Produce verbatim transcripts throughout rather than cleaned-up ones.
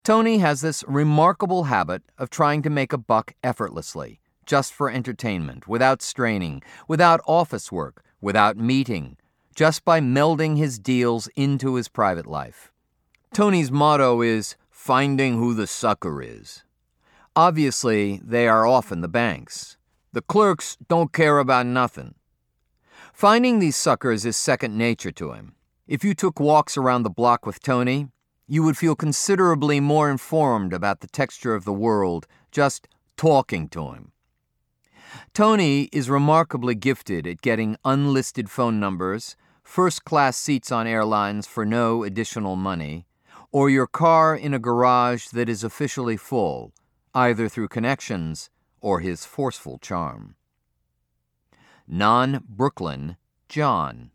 Tony has this remarkable habit of trying to make a buck effortlessly, just for entertainment, without straining, without office work, without meeting, just by melding his deals into his private life. Tony's motto is, finding who the sucker is. Obviously, they are often the banks. The clerks don't care about nothing. Finding these suckers is second nature to him. If you took walks around the block with Tony, you would feel considerably more informed about the texture of the world just talking to him. Tony is remarkably gifted at getting unlisted phone numbers, first-class seats on airlines for no additional money, or your car in a garage that is officially full, either through connections or his forceful charm. Non-Brooklyn John.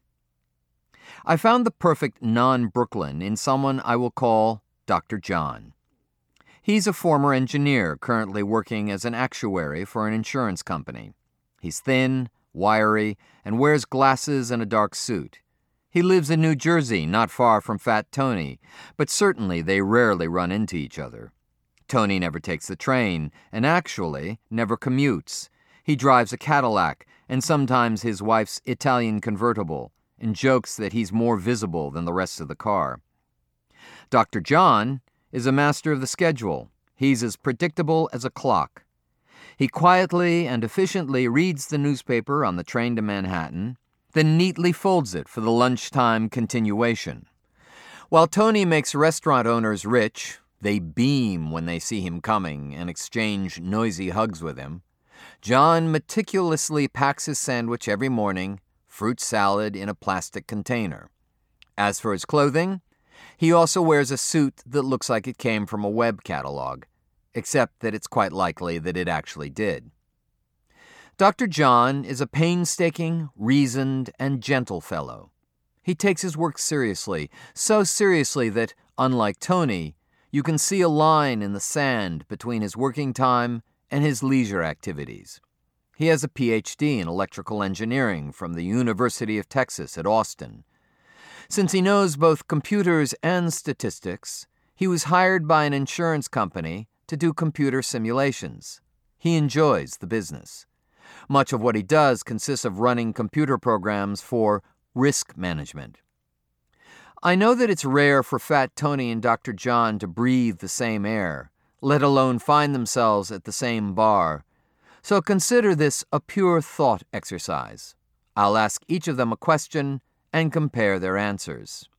I found the perfect non-Brooklyn in someone I will call Doctor John. He's a former engineer currently working as an actuary for an insurance company. He's thin, wiry, and wears glasses and a dark suit. He lives in New Jersey, not far from Fat Tony, but certainly they rarely run into each other. Tony never takes the train, and actually never commutes. He drives a Cadillac, and sometimes his wife's Italian convertible, and jokes that he's more visible than the rest of the car. Doctor John is a master of the schedule. He's as predictable as a clock. He quietly and efficiently reads the newspaper on the train to Manhattan, then neatly folds it for the lunchtime continuation. While Tony makes restaurant owners rich, they beam when they see him coming and exchange noisy hugs with him, John meticulously packs his sandwich every morning, fruit salad in a plastic container. As for his clothing, he also wears a suit that looks like it came from a web catalog, except that it's quite likely that it actually did. Doctor John is a painstaking, reasoned, and gentle fellow. He takes his work seriously, so seriously that, unlike Tony, you can see a line in the sand between his working time and his leisure activities. He has a P H D in electrical engineering from the University of Texas at Austin. Since he knows both computers and statistics, he was hired by an insurance company to do computer simulations. He enjoys the business. Much of what he does consists of running computer programs for risk management. I know that it's rare for Fat Tony and Doctor John to breathe the same air, let alone find themselves at the same bar. So consider this a pure thought exercise. I'll ask each of them a question and compare their answers.